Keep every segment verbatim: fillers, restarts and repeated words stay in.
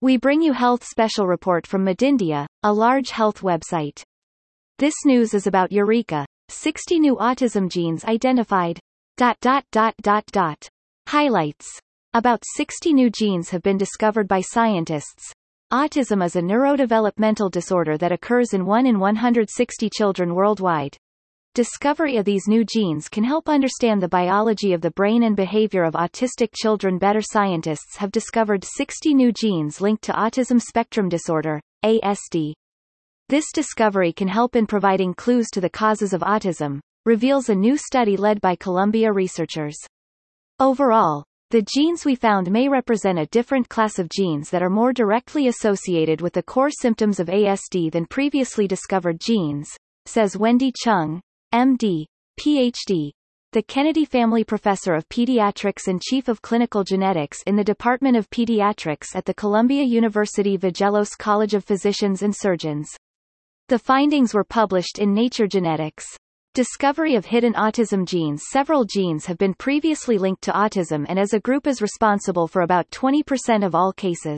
We bring you health special report from Medindia, a large health website. This news is about Eureka, sixty new autism genes identified. Dot dot dot dot dot. Highlights. About sixty new genes have been discovered by scientists. Autism is a neurodevelopmental disorder that occurs in one in one hundred sixty children worldwide. Discovery of these new genes can help understand the biology of the brain and behavior of autistic children better. Scientists have discovered sixty new genes linked to autism spectrum disorder, A S D. This discovery can help in providing clues to the causes of autism, reveals a new study led by Columbia researchers. Overall, the genes we found may represent a different class of genes that are more directly associated with the core symptoms of A S D than previously discovered genes, says Wendy Chung, M D, P H D, the Kennedy Family Professor of Pediatrics and Chief of Clinical Genetics in the Department of Pediatrics at the Columbia University Vagelos College of Physicians and Surgeons. The findings were published in Nature Genetics. Discovery of hidden autism genes. Several genes have been previously linked to autism and as a group is responsible for about twenty percent of all cases.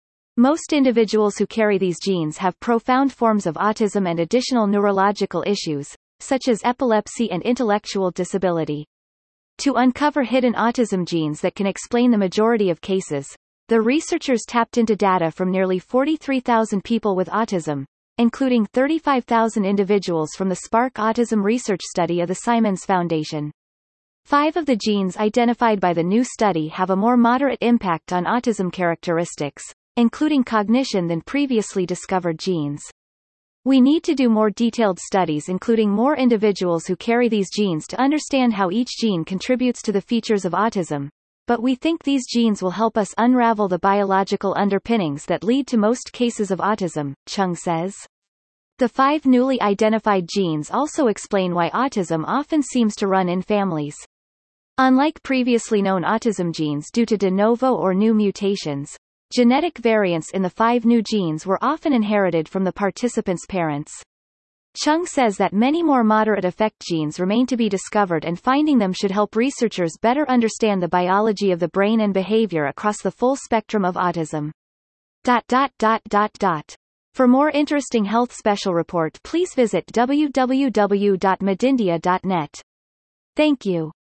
Most individuals who carry these genes have profound forms of autism and additional neurological issues, such as epilepsy and intellectual disability. To uncover hidden autism genes that can explain the majority of cases, the researchers tapped into data from nearly forty-three thousand people with autism, including thirty-five thousand individuals from the Spark Autism Research Study of the Simons Foundation. Five of the genes identified by the new study have a more moderate impact on autism characteristics, including cognition, than previously discovered genes. We need to do more detailed studies including more individuals who carry these genes to understand how each gene contributes to the features of autism, but we think these genes will help us unravel the biological underpinnings that lead to most cases of autism, Chung says. The five newly identified genes also explain why autism often seems to run in families. Unlike previously known autism genes due to de novo or new mutations, genetic variants in the five new genes were often inherited from the participants' parents. Chung says that many more moderate effect genes remain to be discovered and finding them should help researchers better understand the biology of the brain and behavior across the full spectrum of autism. Dot dot dot dot dot. For more interesting health special report please visit w w w dot medindia dot net. Thank you.